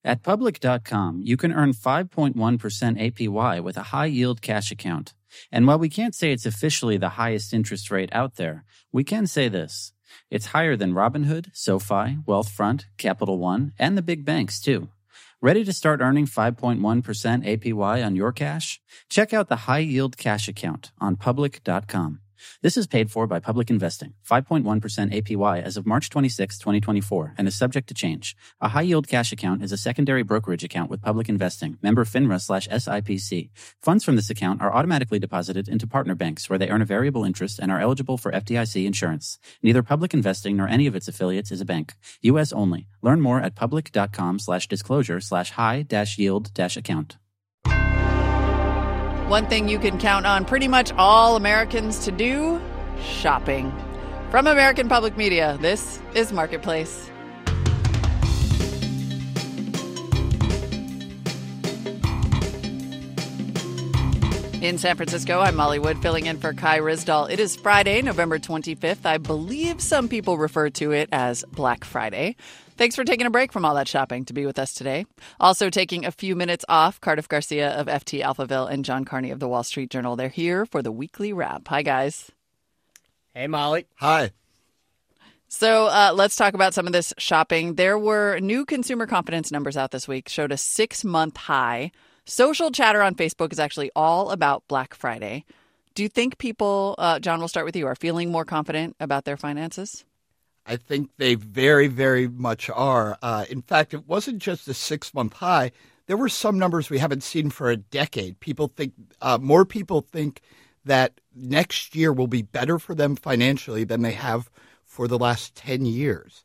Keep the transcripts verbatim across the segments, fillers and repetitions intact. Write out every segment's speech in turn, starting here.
At Public dot com, you can earn five point one percent A P Y with a high-yield cash account. And while we can't say it's officially the highest interest rate out there, we can say this. It's higher than Robinhood, SoFi, Wealthfront, Capital One, and the big banks, too. Ready to start earning five point one percent A P Y on your cash? Check out the high-yield cash account on Public dot com. This is paid for by Public Investing, five point one percent A P Y as of March twenty-sixth, twenty twenty-four, and is subject to change. A high-yield cash account is a secondary brokerage account with Public Investing, member FINRA slash S I P C. Funds from this account are automatically deposited into partner banks where they earn a variable interest and are eligible for F D I C insurance. Neither Public Investing nor any of its affiliates is a bank. U S only. Learn more at Public dot com slash disclosure slash high dash yield dash account. One thing you can count on pretty much all Americans to do, shopping. From American Public Media, this is Marketplace. In San Francisco, I'm Molly Wood, filling in for Kai Ryssdal. It is Friday, November twenty-fifth. I believe some people refer to it as Black Friday. Thanks for taking a break from all that shopping to be with us today. Also taking a few minutes off, Cardiff Garcia of F T Alphaville and John Carney of the Wall Street Journal. They're here for the weekly wrap. Hi, guys. Hey, Molly. Hi. So uh, let's talk about some of this shopping. There were new consumer confidence numbers out this week, showed a six-month high. Social chatter on Facebook is actually all about Black Friday. Do you think people, uh, John, we'll start with you, are feeling more confident about their finances? I think they very, very much are. Uh, in fact, it wasn't just a six-month high. There were some numbers we haven't seen for a decade. People think uh, more people think that next year will be better for them financially than they have for the last ten years.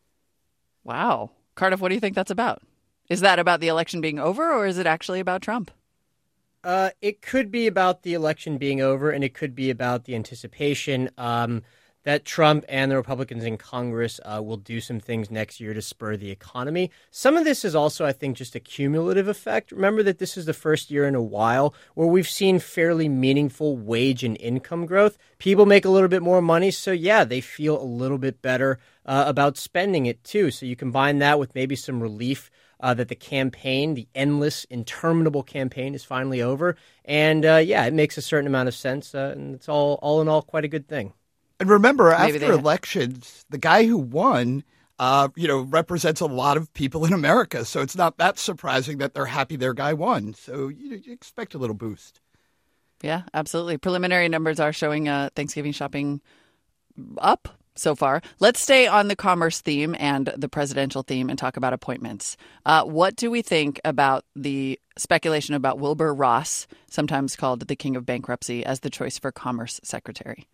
Wow. Cardiff, what do you think that's about? Is that about the election being over, or is it actually about Trump? Uh, it could be about the election being over, and it could be about the anticipation um, that Trump and the Republicans in Congress uh, will do some things next year to spur the economy. Some of this is also, I think, just a cumulative effect. Remember that this is the first year in a while where we've seen fairly meaningful wage and income growth. People make a little bit more money, so yeah, they feel a little bit better uh, about spending it too. So you combine that with maybe some relief Uh, that the campaign, the endless, interminable campaign is finally over. And, uh, yeah, it makes a certain amount of sense. Uh, and it's all, all in all, quite a good thing. And remember, Maybe after elections, the guy who won, uh, you know, represents a lot of people in America. So it's not that surprising that they're happy their guy won. So you, you expect a little boost. Yeah, absolutely. Preliminary numbers are showing uh, Thanksgiving shopping up so far. Let's stay on the commerce theme and the presidential theme and talk about appointments. Uh, what do we think about the speculation about Wilbur Ross, sometimes called the king of bankruptcy, as the choice for commerce secretary?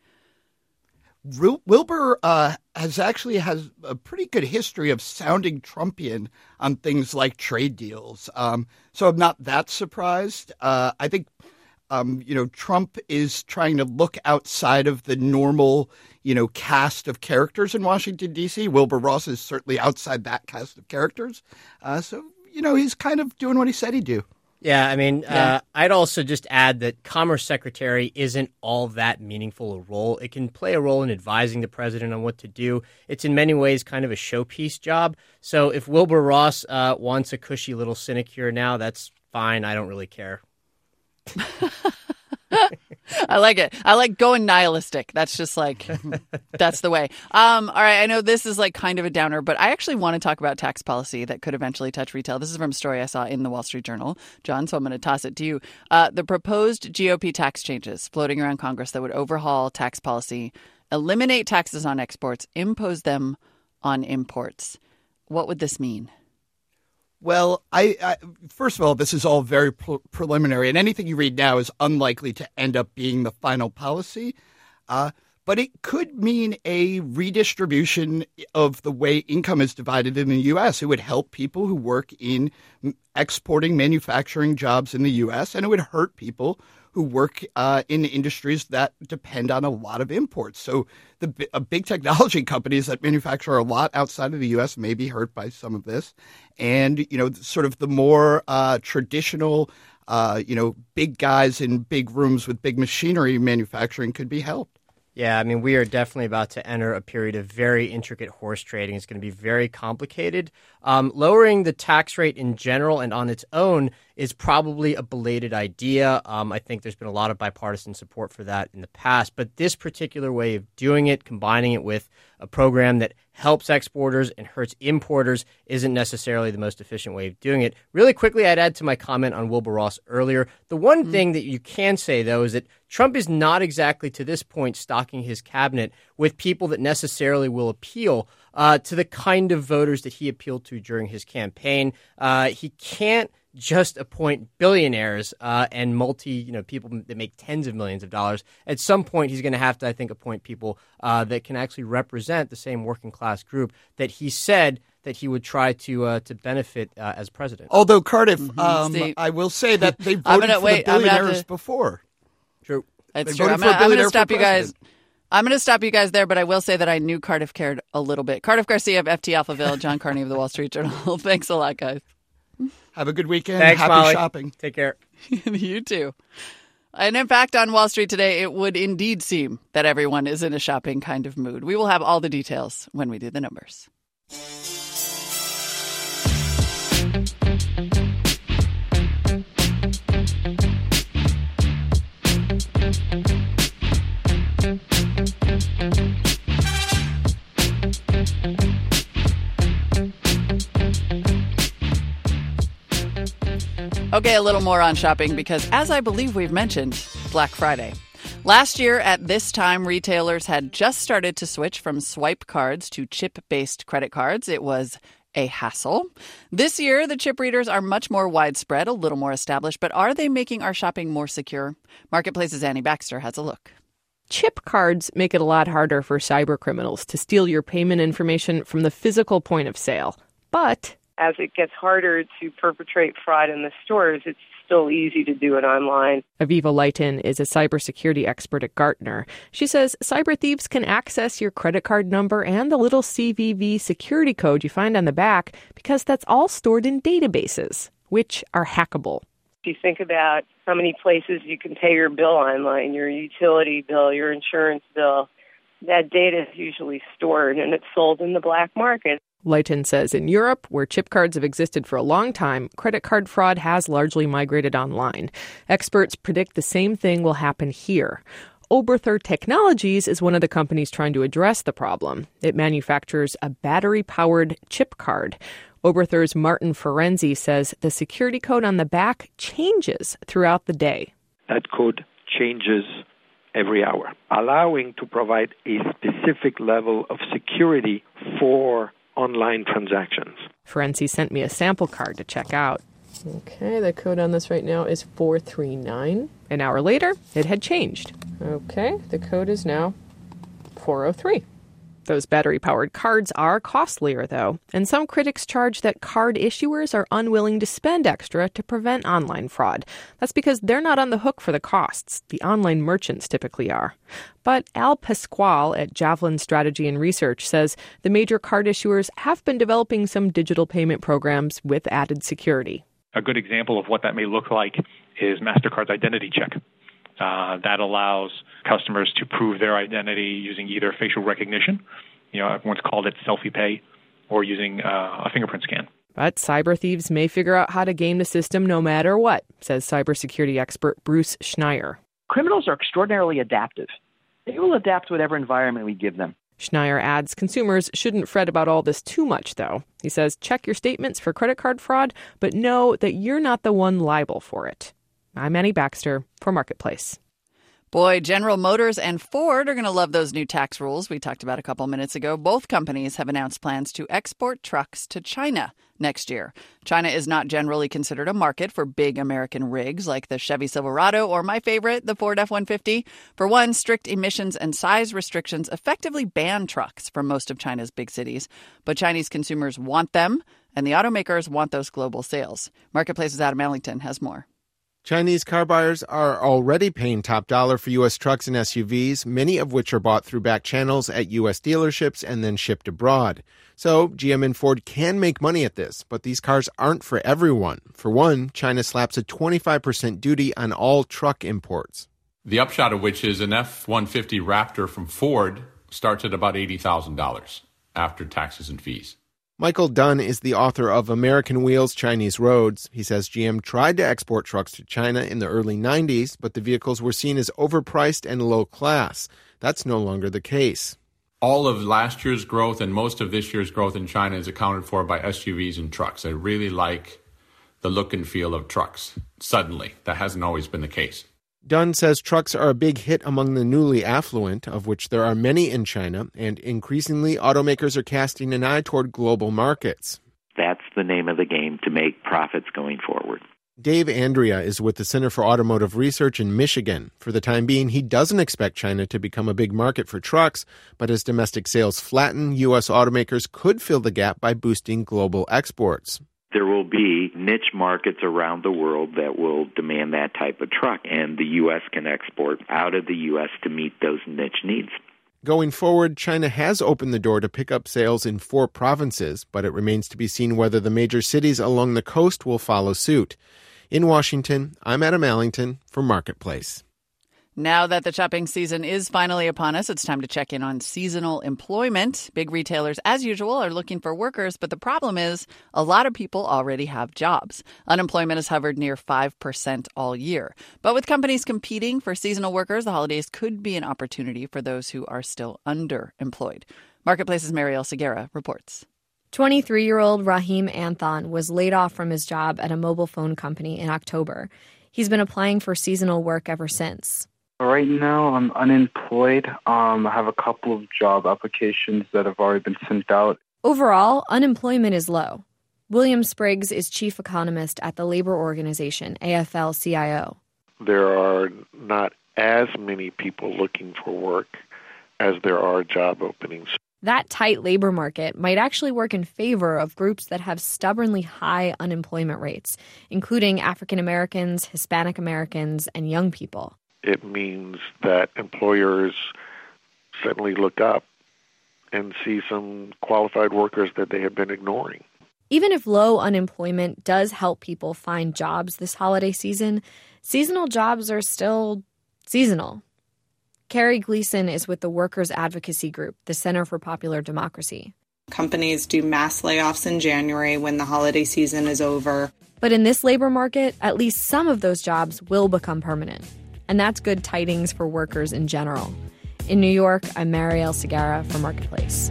Wilbur uh, has actually has a pretty good history of sounding Trumpian on things like trade deals. Um, so I'm not that surprised. Uh, I think, um, you know, Trump is trying to look outside of the normal, you know, cast of characters in Washington, D C. Wilbur Ross is certainly outside that cast of characters. Uh, so, you know, he's kind of doing what he said he'd do. Yeah, I mean, Yeah. Uh, I'd also just add that Commerce Secretary isn't all that meaningful a role. It can play a role in advising the president on what to do. It's in many ways kind of a showpiece job. So if Wilbur Ross uh, wants a cushy little sinecure now, that's fine. I don't really care. I like it. I like going nihilistic. That's just like, that's the way. Um, all right. I know this is like kind of a downer, but I actually want to talk about tax policy that could eventually touch retail. This is from a story I saw in the Wall Street Journal, John, so I'm going to toss it to you. Uh, the proposed G O P tax changes floating around Congress that would overhaul tax policy, eliminate taxes on exports, impose them on imports. What would this mean? Well, I, I first of all, this is all very pre- preliminary, and anything you read now is unlikely to end up being the final policy. Uh, but it could mean a redistribution of the way income is divided in the U S. It would help people who work in exporting manufacturing jobs in the U S, and it would hurt people who work uh, in industries that depend on a lot of imports. So the uh, big technology companies that manufacture a lot outside of the U S may be hurt by some of this. And, you know, sort of the more uh, traditional, uh, you know, big guys in big rooms with big machinery manufacturing could be helped. Yeah, I mean, we are definitely about to enter a period of very intricate horse trading. It's going to be very complicated. Um, lowering the tax rate in general and on its own is probably a belated idea. Um, I think there's been a lot of bipartisan support for that in the past. But this particular way of doing it, combining it with a program that helps exporters and hurts importers, isn't necessarily the most efficient way of doing it. Really quickly, I'd add to my comment on Wilbur Ross earlier. The one mm-hmm. thing that you can say, though, is that Trump is not exactly, to this point, stocking his cabinet with people that necessarily will appeal uh, to the kind of voters that he appealed to during his campaign. Uh, he can't just appoint billionaires uh, and multi, you know, people that make tens of millions of dollars. At some point, he's going to have to, I think, appoint people uh, that can actually represent the same working class group that he said that he would try to uh, to benefit uh, as president. Although, Cardiff, Mm-hmm. um, Steve. I will say that they voted gonna- for wait, the I'm gonna have billionaires to- before. True. It's They true. voted I'm for a going to billionaire stop for you guys. president. I'm going to stop you guys there, but I will say that I knew Cardiff cared a little bit. Cardiff Garcia of F T Alphaville, John Carney of the Wall Street Journal. Thanks a lot, guys. Have a good weekend. Thanks, Happy Molly. shopping. Take care. You too. And in fact, on Wall Street today, it would indeed seem that everyone is in a shopping kind of mood. We will have all the details when we do the numbers. Okay, a little more on shopping because, as I believe we've mentioned, Black Friday. Last year, at this time, retailers had just started to switch from swipe cards to chip-based credit cards. It was a hassle. This year, the chip readers are much more widespread, a little more established, but are they making our shopping more secure? Marketplace's Annie Baxter has a look. Chip cards make it a lot harder for cyber criminals to steal your payment information from the physical point of sale. But as it gets harder to perpetrate fraud in the stores, it's still easy to do it online. Aviva Lighton is a cybersecurity expert at Gartner. She says cyber thieves can access your credit card number and the little C V V security code you find on the back because that's all stored in databases, which are hackable. If you think about how many places you can pay your bill online, your utility bill, your insurance bill, that data is usually stored and it's sold in the black market. Lighton says in Europe, where chip cards have existed for a long time, credit card fraud has largely migrated online. Experts predict the same thing will happen here. Oberthur Technologies is one of the companies trying to address the problem. It manufactures a battery-powered chip card. Oberthur's Martin Ferenzi says the security code on the back changes throughout the day. That code changes every hour, allowing to provide a specific level of security for online transactions. Ferenzi sent me a sample card to check out. Okay, the code on this right now is four three nine. An hour later, it had changed. Okay, the code is now four oh three. Those battery-powered cards are costlier, though, and some critics charge that card issuers are unwilling to spend extra to prevent online fraud. That's because they're not on the hook for the costs. The online merchants typically are. But Al Pasquale at Javelin Strategy and Research says the major card issuers have been developing some digital payment programs with added security. A good example of what that may look like is MasterCard's identity check. Uh, that allows customers to prove their identity using either facial recognition, you know, everyone's called it selfie pay, or using uh, a fingerprint scan. But cyber thieves may figure out how to game the system no matter what, says cybersecurity expert Bruce Schneier. Criminals are extraordinarily adaptive. They will adapt to whatever environment we give them. Schneier adds consumers shouldn't fret about all this too much, though. He says check your statements for credit card fraud, but know that you're not the one liable for it. I'm Annie Baxter for Marketplace. Boy, General Motors and Ford are going to love those new tax rules we talked about a couple minutes ago. Both companies have announced plans to export trucks to China next year. China is not generally considered a market for big American rigs like the Chevy Silverado or my favorite, the Ford F one fifty. For one, strict emissions and size restrictions effectively ban trucks from most of China's big cities. But Chinese consumers want them, and the automakers want those global sales. Marketplace's Adam Ellington has more. Chinese car buyers are already paying top dollar for U S trucks and S U Vs, many of which are bought through back channels at U S dealerships and then shipped abroad. So G M and Ford can make money at this, but these cars aren't for everyone. For one, China slaps a twenty-five percent duty on all truck imports. The upshot of which is an F one fifty Raptor from Ford starts at about eighty thousand dollars after taxes and fees. Michael Dunn is the author of American Wheels, Chinese Roads. He says G M tried to export trucks to China in the early nineties, but the vehicles were seen as overpriced and low class. That's no longer the case. All of last year's growth and most of this year's growth in China is accounted for by S U Vs and trucks. They really like the look and feel of trucks. Suddenly, that hasn't always been the case. Dunn says trucks are a big hit among the newly affluent, of which there are many in China, and increasingly automakers are casting an eye toward global markets. That's the name of the game, to make profits going forward. Dave Andrea is with the Center for Automotive Research in Michigan. For the time being, he doesn't expect China to become a big market for trucks, but as domestic sales flatten, U S automakers could fill the gap by boosting global exports. There will be niche markets around the world that will demand that type of truck, and the U S can export out of the U S to meet those niche needs. Going forward, China has opened the door to pick up sales in four provinces, but it remains to be seen whether the major cities along the coast will follow suit. In Washington, I'm Adam Allington for Marketplace. Now that the shopping season is finally upon us, it's time to check in on seasonal employment. Big retailers, as usual, are looking for workers, but the problem is a lot of people already have jobs. Unemployment has hovered near five percent all year. But with companies competing for seasonal workers, the holidays could be an opportunity for those who are still underemployed. Marketplace's Marielle Segura reports. twenty-three-year-old Rahim Anthon was laid off from his job at a mobile phone company in October. He's been applying for seasonal work ever since. Right now, I'm unemployed. Um, I have a couple of job applications that have already been sent out. Overall, unemployment is low. William Spriggs is chief economist at the labor organization A F L C I O. There are not as many people looking for work as there are job openings. That tight labor market might actually work in favor of groups that have stubbornly high unemployment rates, including African Americans, Hispanic Americans, and young people. It means that employers suddenly look up and see some qualified workers that they have been ignoring. Even if low unemployment does help people find jobs this holiday season, seasonal jobs are still seasonal. Carrie Gleason is with the Workers' Advocacy Group, the Center for Popular Democracy. Companies do mass layoffs in January when the holiday season is over. But in this labor market, at least some of those jobs will become permanent. And that's good tidings for workers in general. In New York, I'm Marielle Segura for Marketplace.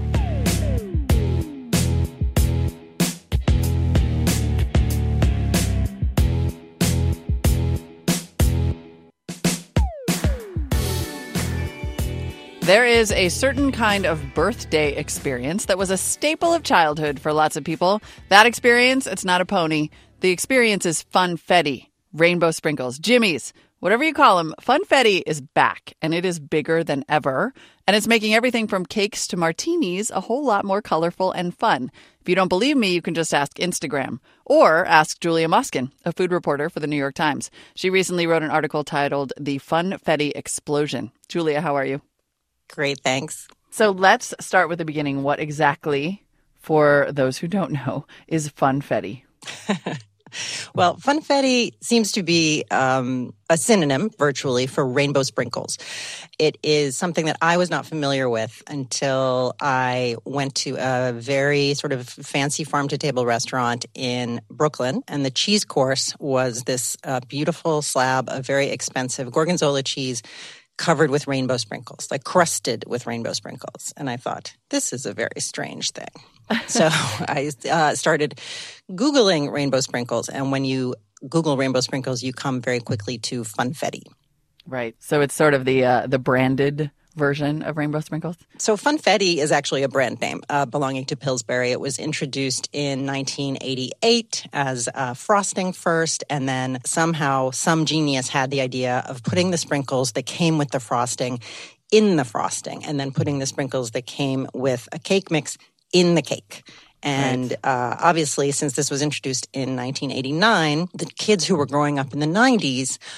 There is a certain kind of birthday experience that was a staple of childhood for lots of people. That experience, it's not a pony. The experience is funfetti, rainbow sprinkles, jimmies, whatever you call them. Funfetti is back, and it is bigger than ever. And it's making everything from cakes to martinis a whole lot more colorful and fun. If you don't believe me, you can just ask Instagram or ask Julia Moskin, a food reporter for the New York Times. She recently wrote an article titled The Funfetti Explosion. Julia, how are you? Great, thanks. So let's start with the beginning. What exactly, for those who don't know, is funfetti? Well, funfetti seems to be um, a synonym, virtually, for rainbow sprinkles. It is something that I was not familiar with until I went to a very sort of fancy farm-to-table restaurant in Brooklyn, and the cheese course was this uh, beautiful slab of very expensive gorgonzola cheese covered with rainbow sprinkles, like crusted with rainbow sprinkles. And I thought, this is a very strange thing. So I uh, started Googling rainbow sprinkles. And when you Google rainbow sprinkles, you come very quickly to funfetti. Right. So it's sort of the uh, the branded version of rainbow sprinkles? So funfetti is actually a brand name uh, belonging to Pillsbury. It was introduced in nineteen eighty-eight as uh, frosting first, and then somehow some genius had the idea of putting the sprinkles that came with the frosting in the frosting, and then putting the sprinkles that came with a cake mix in the cake. And right. uh, obviously, since this was introduced in nineteen eighty-nine, the kids who were growing up in the nineties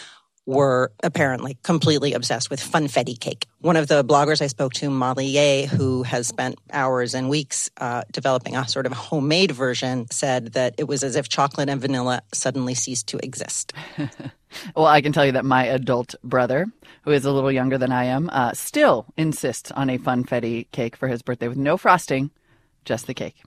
were apparently completely obsessed with funfetti cake. One of the bloggers I spoke to, Molly Ye, who has spent hours and weeks uh, developing a sort of homemade version, said that it was as if chocolate and vanilla suddenly ceased to exist. Well, I can tell you that my adult brother, who is a little younger than I am, uh, still insists on a funfetti cake for his birthday with no frosting, just the cake.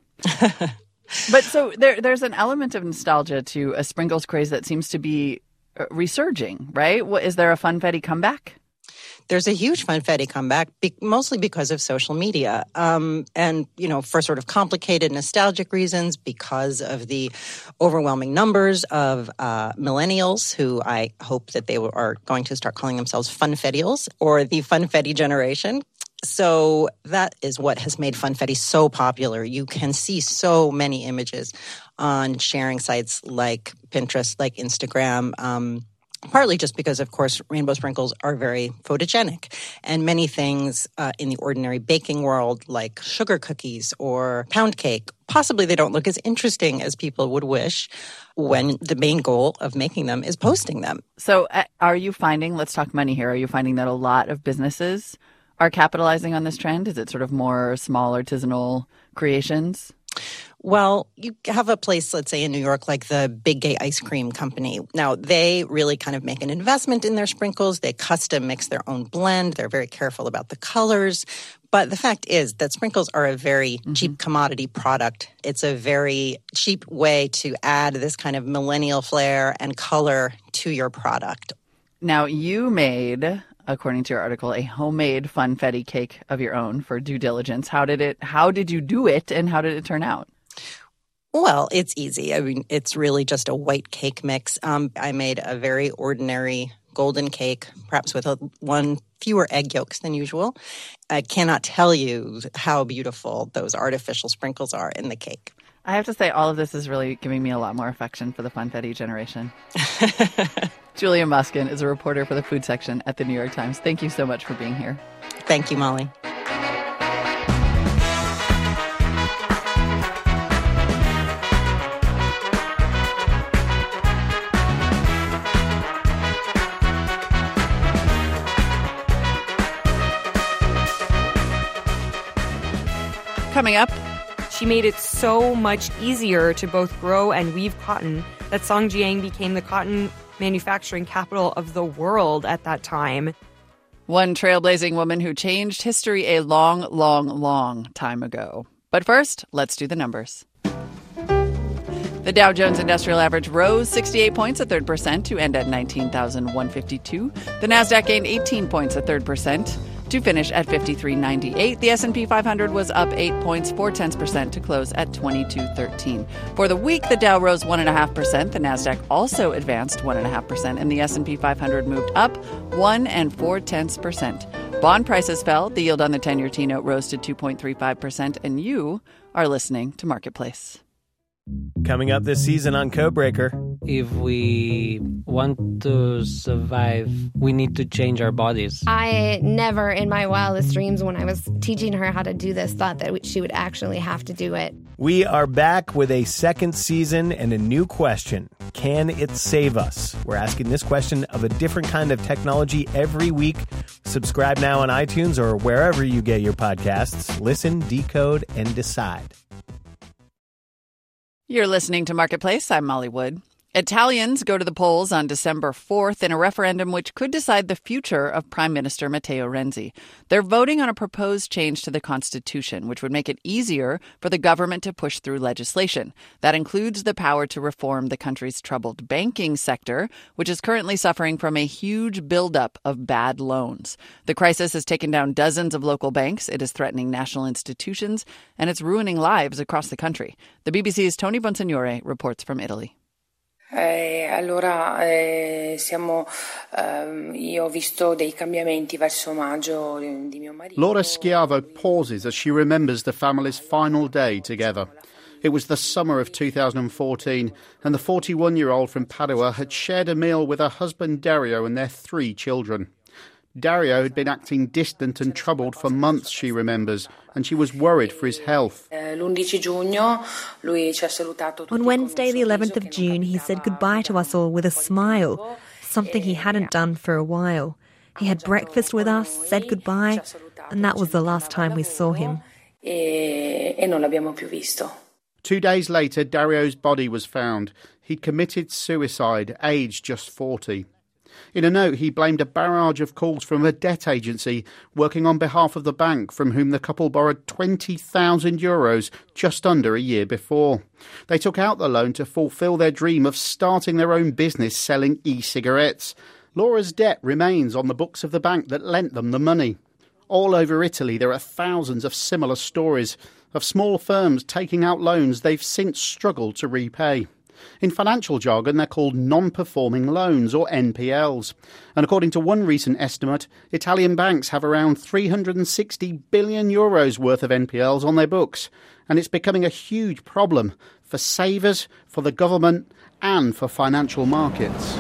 But so there, there's an element of nostalgia to a sprinkles craze that seems to be resurging, right? Is there a funfetti comeback? There's a huge funfetti comeback, be- mostly because of social media. Um, and, you know, for sort of complicated nostalgic reasons, because of the overwhelming numbers of uh, millennials who I hope that they are going to start calling themselves funfettials, or the funfetti generation. So that is what has made funfetti so popular. You can see so many images on sharing sites like Pinterest, like Instagram, um, partly just because, of course, rainbow sprinkles are very photogenic. And many things uh, in the ordinary baking world, like sugar cookies or pound cake, possibly they don't look as interesting as people would wish when the main goal of making them is posting them. So uh, are you finding, let's talk money here, are you finding that a lot of businesses are capitalizing on this trend? Is it sort of more small artisanal creations? Well, you have a place, let's say in New York, like the Big Gay Ice Cream Company. Now, they really kind of make an investment in their sprinkles. They custom mix their own blend. They're very careful about the colors. But the fact is that sprinkles are a very mm-hmm. cheap commodity product. It's a very cheap way to add this kind of millennial flair and color to your product. Now, you made, according to your article, a homemade funfetti cake of your own for due diligence. How did it? How did you do it, and how did it turn out? Well, it's easy. I mean, it's really just a white cake mix. Um, I made a very ordinary golden cake, perhaps with a, one fewer egg yolks than usual. I cannot tell you how beautiful those artificial sprinkles are in the cake. I have to say, all of this is really giving me a lot more affection for the funfetti generation. Julia Muskin is a reporter for the food section at the New York Times. Thank you so much for being here. Thank you, Molly. Coming up, she made it so much easier to both grow and weave cotton that Songjiang became the cotton manufacturing capital of the world at that time. One trailblazing woman who changed history a long, long, long time ago. But first, let's do the numbers. The Dow Jones Industrial Average rose sixty-eight points, a third percent, to end at nineteen thousand one hundred fifty-two. The Nasdaq gained eighteen points, a third percent, to finish at fifty-three ninety-eight. The S and P five hundred was up eight points, four tenths percent, to close at twenty-two thirteen. For the week, the Dow rose one point five percent. The Nasdaq also advanced one point five percent, and the S and P five hundred moved up one and four tenths percent. Bond prices fell. The yield on the ten-year T-note rose to two point three five percent, and you are listening to Marketplace. Coming up this season on Codebreaker. If we want to survive, we need to change our bodies. I never in my wildest dreams when I was teaching her how to do this thought that she would actually have to do it. We are back with a second season and a new question. Can it save us? We're asking this question of a different kind of technology every week. Subscribe now on iTunes or wherever you get your podcasts. Listen, decode, and decide. You're listening to Marketplace. I'm Molly Wood. Italians go to the polls on December fourth in a referendum which could decide the future of Prime Minister Matteo Renzi. They're voting on a proposed change to the Constitution, which would make it easier for the government to push through legislation. That includes the power to reform the country's troubled banking sector, which is currently suffering from a huge buildup of bad loans. The crisis has taken down dozens of local banks, it is threatening national institutions, and it's ruining lives across the country. The B B C's Tony Bonsignore reports from Italy. Eh, allora eh, siamo eh, io ho visto dei cambiamenti verso maggio di mio marito. Laura Schiavo pauses as she remembers the family's final day together. It was the summer of two thousand fourteen, and the forty-one-year-old from Padua had shared a meal with her husband Dario and their three children. Dario had been acting distant and troubled for months, she remembers, and she was worried for his health. On Wednesday, the eleventh of June, he said goodbye to us all with a smile. something he hadn't done for a while. He had breakfast with us, said goodbye, and that was the last time we saw him. Two days later, Dario's body was found. He'd committed suicide, aged just forty. In a note, he blamed a barrage of calls from a debt agency working on behalf of the bank from whom the couple borrowed twenty thousand euros just under a year before. They took out the loan to fulfil their dream of starting their own business selling e-cigarettes. Laura's debt remains on the books of the bank that lent them the money. All over Italy, there are thousands of similar stories of small firms taking out loans they've since struggled to repay. In financial jargon, they're called non-performing loans, or N P Ls. And according to one recent estimate, Italian banks have around three hundred sixty billion euros worth of N P Ls on their books. And it's becoming a huge problem for savers, for the government, and for financial markets.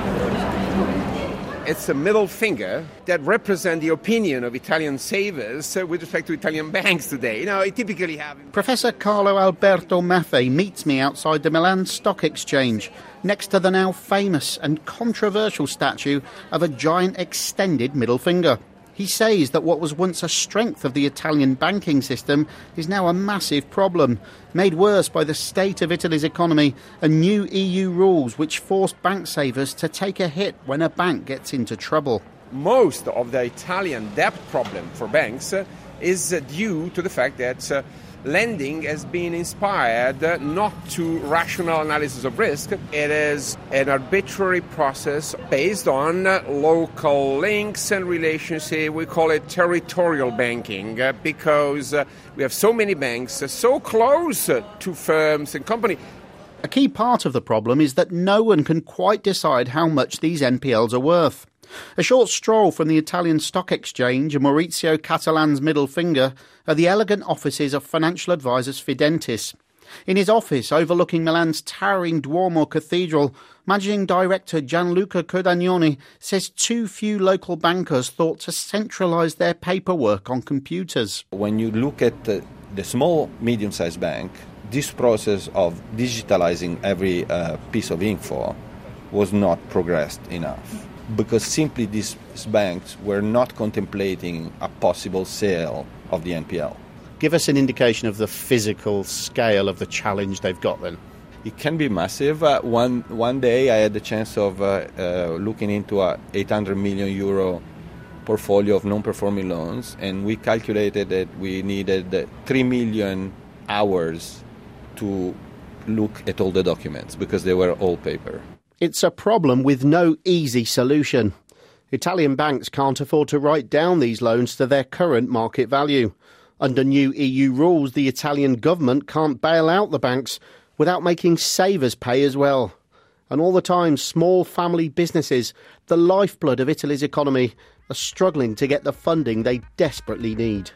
It's a middle finger that represents the opinion of Italian savers uh, with respect to Italian banks today. You know, I typically have... Professor Carlo Alberto Maffei meets me outside the Milan Stock Exchange, next to the now famous and controversial statue of a giant extended middle finger. He says that what was once a strength of the Italian banking system is now a massive problem, made worse by the state of Italy's economy and new E U rules which force bank savers to take a hit when a bank gets into trouble. Most of the Italian debt problem for banks uh, is uh, due to the fact that uh, lending has been inspired uh, not to rational analysis of risk. It is an arbitrary process based on uh, local links and relationships. We call it territorial banking uh, because uh, we have so many banks uh, so close uh, to firms and companies. A key part of the problem is that no one can quite decide how much these N P Ls are worth. A short stroll from the Italian Stock Exchange and Maurizio Catalan's middle finger are the elegant offices of financial advisors Fidentis. In his office overlooking Milan's towering Duomo Cathedral, Managing Director Gianluca Codagnoni says too few local bankers thought to centralise their paperwork on computers. When you look at the, the small, medium-sized bank, this process of digitalising every uh, piece of info was not progressed enough, because simply these banks were not contemplating a possible sale of the N P L. Give us an indication of the physical scale of the challenge they've got then. It can be massive. Uh, one one day I had the chance of uh, uh, looking into a eight hundred million euro portfolio of non-performing loans, and we calculated that we needed uh, three million hours to look at all the documents because they were all paper. It's a problem with no easy solution. Italian banks can't afford to write down these loans to their current market value. Under new E U rules, the Italian government can't bail out the banks without making savers pay as well. And all the time, small family businesses, the lifeblood of Italy's economy, are struggling to get the funding they desperately need.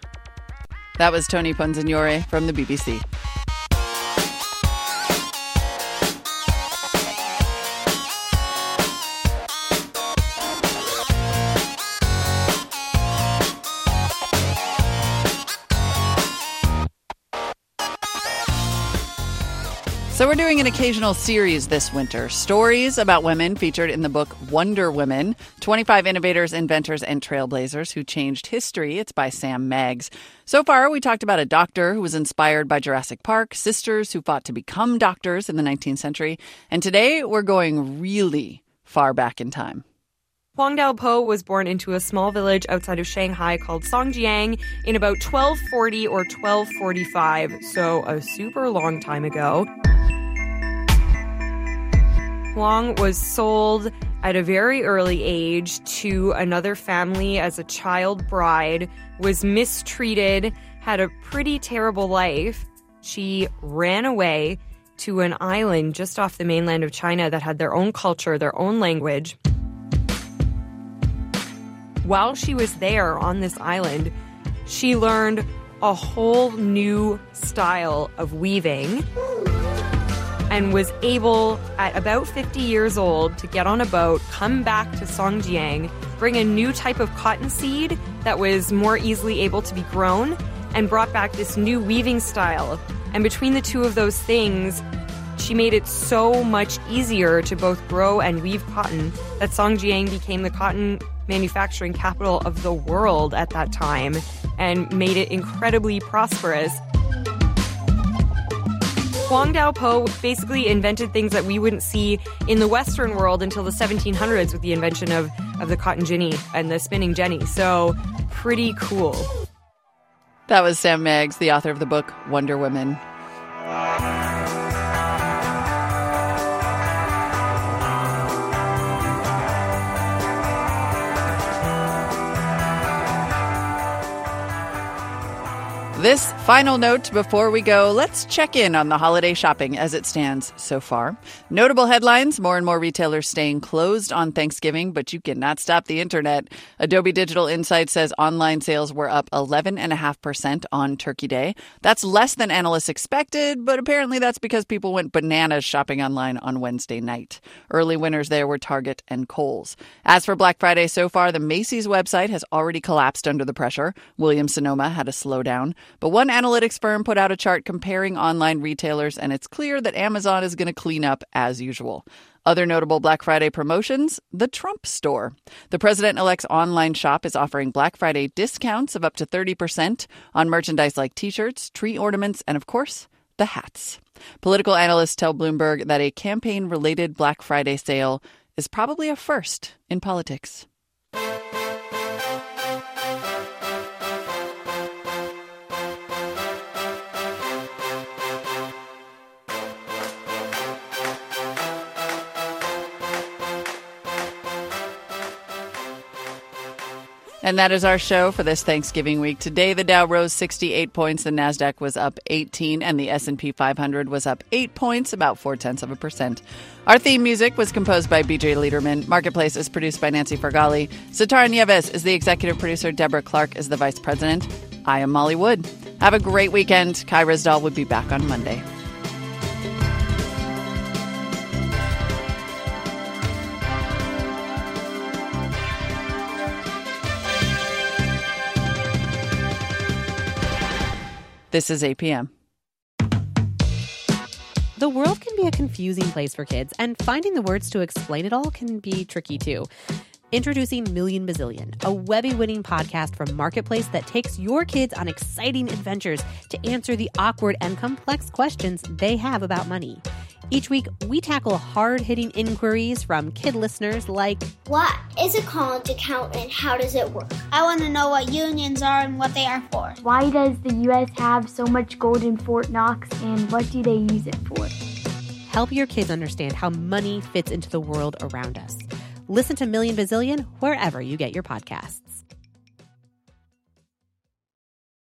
That was Tony Ponsignore from the B B C. So we're doing an occasional series this winter. Stories about women featured in the book Wonder Women, twenty-five innovators, inventors, and trailblazers who changed history. It's by Sam Maggs. So far, we talked about a doctor who was inspired by Jurassic Park, sisters who fought to become doctors in the nineteenth century, and today we're going really far back in time. Huang Daopo was born into a small village outside of Shanghai called Songjiang in about twelve forty or twelve forty-five, so a super long time ago. Huang was sold at a very early age to another family as a child bride, was mistreated, had a pretty terrible life. She ran away to an island just off the mainland of China that had their own culture, their own language. While she was there on this island, she learned a whole new style of weaving and was able, at about fifty years old, to get on a boat, come back to Songjiang, bring a new type of cotton seed that was more easily able to be grown, and brought back this new weaving style. And between the two of those things, She made it so much easier to both grow and weave cotton that Songjiang became the cotton manufacturing capital of the world at that time and made it incredibly prosperous. Huang Daopo basically invented things that we wouldn't see in the Western world until the seventeen hundreds with the invention of, of the cotton ginny and the spinning jenny. So pretty cool. That was Sam Meggs, the author of the book Wonder Women. This final note before we go, let's check in on the holiday shopping as it stands so far. Notable headlines, more and more retailers staying closed on Thanksgiving, but you cannot stop the internet. Adobe Digital Insights says online sales were up eleven point five percent on Turkey Day. That's less than analysts expected, but apparently that's because people went bananas shopping online on Wednesday night. Early winners there were Target and Kohl's. As for Black Friday so far, the Macy's website has already collapsed under the pressure. Williams-Sonoma had a slowdown. But one analytics firm put out a chart comparing online retailers, and it's clear that Amazon is going to clean up as usual. Other notable Black Friday promotions, the Trump Store. The president-elect's online shop is offering Black Friday discounts of up to thirty percent on merchandise like T-shirts, tree ornaments, and, of course, the hats. Political analysts tell Bloomberg that a campaign-related Black Friday sale is probably a first in politics. And that is our show for this Thanksgiving week. Today, the Dow rose sixty-eight points, the NASDAQ was up eighteen, and the S and P five hundred was up eight points, about four-tenths of a percent. Our theme music was composed by B J Liederman. Marketplace is produced by Nancy Fargali. Sitara Nieves is the executive producer. Deborah Clark is the vice president. I am Molly Wood. Have a great weekend. Kai Ryssdal will be back on Monday. This is A P M. The world can be a confusing place for kids, and finding the words to explain it all can be tricky too. Introducing Million Bazillion, a Webby-winning podcast from Marketplace that takes your kids on exciting adventures to answer the awkward and complex questions they have about money. Each week, we tackle hard-hitting inquiries from kid listeners like, what is a college account and how does it work? I want to know what unions are and what they are for. Why does the U S have so much gold in Fort Knox and what do they use it for? Help your kids understand how money fits into the world around us. Listen to Million Bazillion wherever you get your podcasts.